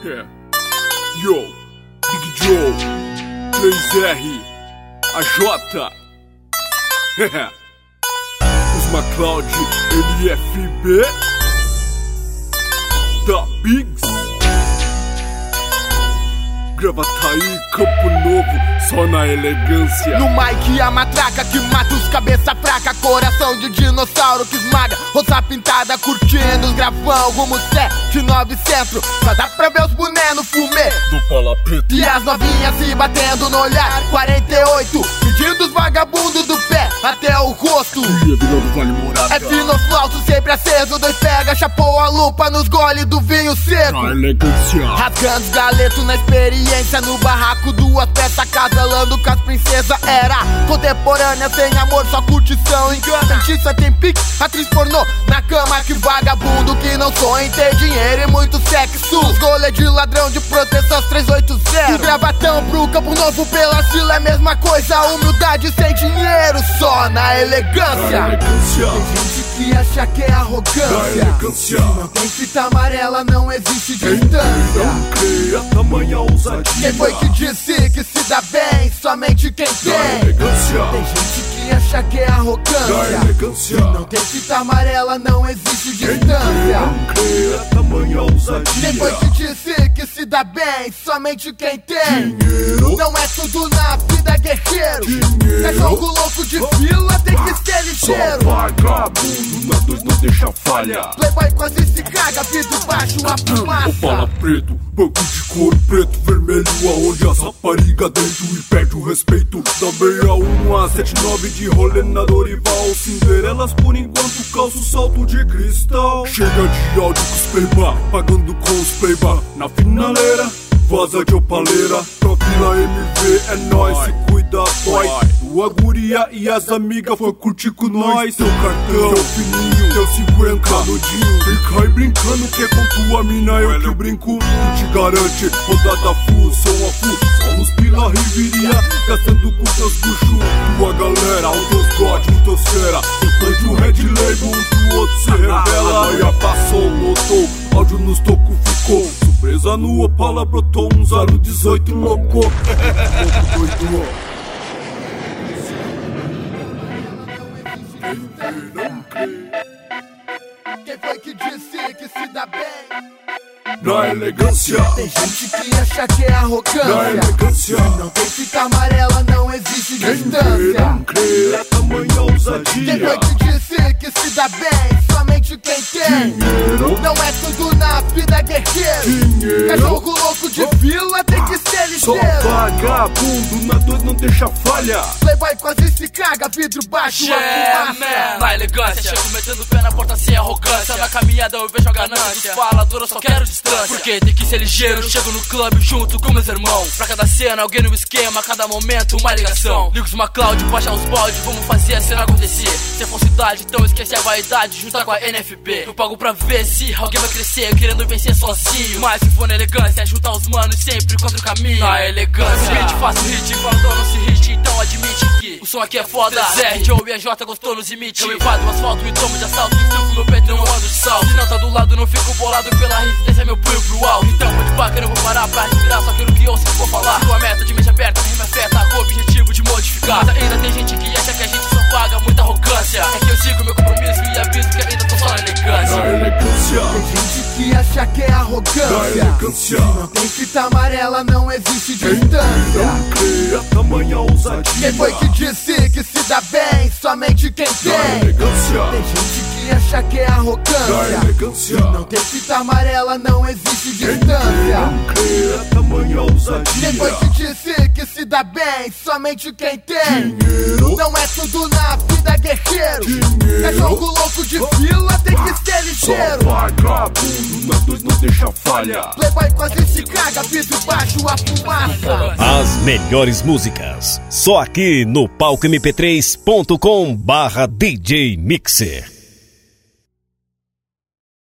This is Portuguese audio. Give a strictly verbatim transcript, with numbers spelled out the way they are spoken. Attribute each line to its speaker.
Speaker 1: É. Yo, Big Joe, três R, A J, os MacLeod, N F B, da Bigs, Gravataí, Campo Novo, só na elegância.
Speaker 2: No Mike a matraca que mata os cabeça fraca, coração de dinossauro que esmaga, rosa pintada curtindo os gravão, rumo sete nove centro, só dá pra ver os boné no fumê
Speaker 1: do Pala Preto
Speaker 2: e as novinhas se batendo no olhar. Quarenta e oito, pedindo os vagabundos do pé até o rosto.
Speaker 1: E a Vila do Vale Morada
Speaker 2: É fino flauto sempre aceso, dois pega, chapou a lupa nos gole do vinho seco.
Speaker 1: na elegância.
Speaker 2: Rasgando os galetos na experiência, no barraco duas peças acasalando com as princesas. Era contemporânea, sem amor, só curtição. Engana, dentista tem pique, atriz pornô na cama, que vagabundo que não sonha em ter dinheiro e muito sexo. Os golê de ladrão de proteção três oito zero. O gravatão pro Campo Novo pela Sila é a mesma coisa, humildade sem dinheiro, só na elegância.
Speaker 1: Na elegância.
Speaker 2: Tem gente que acha que é arrogância.
Speaker 1: Na elegância.
Speaker 2: Não tem fita amarela, não existe distância.
Speaker 1: Não creia tamanha ousadia.
Speaker 2: Quem foi que disse que se dá bem? Somente quem
Speaker 1: Na
Speaker 2: tem.
Speaker 1: elegância.
Speaker 2: Tem gente que acha que é
Speaker 1: Na
Speaker 2: arrogância.
Speaker 1: elegância.
Speaker 2: Não tem fita amarela, não existe
Speaker 1: Quem
Speaker 2: distância.
Speaker 1: não creia tamanha ousadia.
Speaker 2: Quem foi que disse que se dá bem? Somente quem tem.
Speaker 1: Dinheiro.
Speaker 2: Não é tudo na vida, guerreiro.
Speaker 1: Dinheiro.
Speaker 2: É jogo louco de fila, tem que ser
Speaker 1: Só
Speaker 2: ligeiro.
Speaker 1: vagabundo, na dois não deixa falha.
Speaker 2: Playboy quase se caga, vidro baixo, a
Speaker 1: O Pala
Speaker 2: fumaça.
Speaker 1: Preto, banco de couro preto, vermelho, aonde as rapariga dentro e perde o respeito. Da sessenta e um a setenta e nove de rolê na Dorival. Cinderelas por enquanto calço salto de cristal. Chega de áudio com os playba, pagando com os playba. Na finaleira, vaza de opaleira. Pra Vila M V é nóis, se cuida, boy. Tua guria e as amigas foi curtir com nós. Teu cartão, teu fininho, teu cinquenta canudinho. Fica aí brincando que é com tua mina eu que brinco. Tu te garante, rodada full, som a full. Só nos pila riveria, gastando com teus buchos. Tua galera, um teus god, um teus fera. Depois de um red label, um pro outro se revela. Noia passou, notou, áudio nos tocos ficou. Surpresa no Opala brotou um zero dezoito louco. Louco doido.
Speaker 2: Quem foi que disse que se dá bem?
Speaker 1: Na elegância.
Speaker 2: Tem gente que acha que é
Speaker 1: Na
Speaker 2: arrogância.
Speaker 1: elegância.
Speaker 2: Não tem fita amarela, não existe
Speaker 1: Quem
Speaker 2: distância.
Speaker 1: não crê é tamanha ousadia.
Speaker 2: Quem foi que disse que se dá bem? Somente quem tem.
Speaker 1: Dinheiro.
Speaker 2: Não é tudo na vida, guerreiro.
Speaker 1: Dinheiro.
Speaker 2: Cachorro louco de fila, tem que ser
Speaker 1: Só
Speaker 2: ligeiro.
Speaker 1: vagabundo, na dois não deixa falha.
Speaker 2: Playboy quase se caga, vidro baixo, a
Speaker 3: Yeah,
Speaker 2: fumaça.
Speaker 3: man. Na elegância, chego metendo o pé na porta sem arrogância. Na caminhada eu vejo a ganância. Falador, eu só quero distância. Porque tem que ser ligeiro. Chego no clube junto com meus irmãos. Pra cada cena, alguém no esquema. Cada momento, uma ligação. Ligo os MacLeod, baixa os balde. Vamos fazer a cena acontecer. Se é falsidade, então esquece a vaidade. Junta com a N F B. Eu pago pra ver se alguém vai crescer querendo vencer sozinho. Mas se for na elegância, juntar os manos sempre contra o caminho. Na elegância, beat, faço hit. Falador, não se hit, então admite que o som aqui é foda. três R, Joe e A J gostou nos imite. Eu invado o asfalto e tomo de assalto. Estuco meu peito, não ando de salto. Se não tá do lado, não fico bolado pela resistência, é meu punho pro alto. Então pode pá que eu não vou parar pra respirar só aquilo que eu ouço vou falar. Tua meta de mente aberta, a rima afeta com o objetivo de modificar. Mas ainda tem gente que acha que a gente só paga muita arrogância. É que eu sigo meu compromisso e aviso que ainda tô só na elegância.
Speaker 1: Na elegância.
Speaker 2: Tem gente que acha que é
Speaker 1: Na
Speaker 2: arrogância.
Speaker 1: elegância.
Speaker 2: Não tem fita amarela, não existe
Speaker 1: Quem
Speaker 2: distância.
Speaker 1: não crê é tamanha ousadia.
Speaker 2: Quem foi que disse que se dá bem? Somente quem
Speaker 1: Na
Speaker 2: tem.
Speaker 1: elegância.
Speaker 2: Tem gente que acha que é
Speaker 1: Na
Speaker 2: arrogância.
Speaker 1: elegância.
Speaker 2: Não tem fita amarela, não existe
Speaker 1: Quem
Speaker 2: distância.
Speaker 1: não crê é tamanha ousadia.
Speaker 2: Quem foi que disse que se dá bem? Somente quem tem.
Speaker 1: Dinheiro.
Speaker 2: Não é tudo na vida, guerreiro.
Speaker 1: Dinheiro.
Speaker 2: É jogo louco de fila, tem que ser
Speaker 1: Só
Speaker 2: ligeiro.
Speaker 1: vagabundo, na dois não deixa falha.
Speaker 2: Playboy quase se caga, vidro baixo, a fumaça.
Speaker 4: As melhores músicas, só aqui no palco m p três ponto com barra D J Mixer.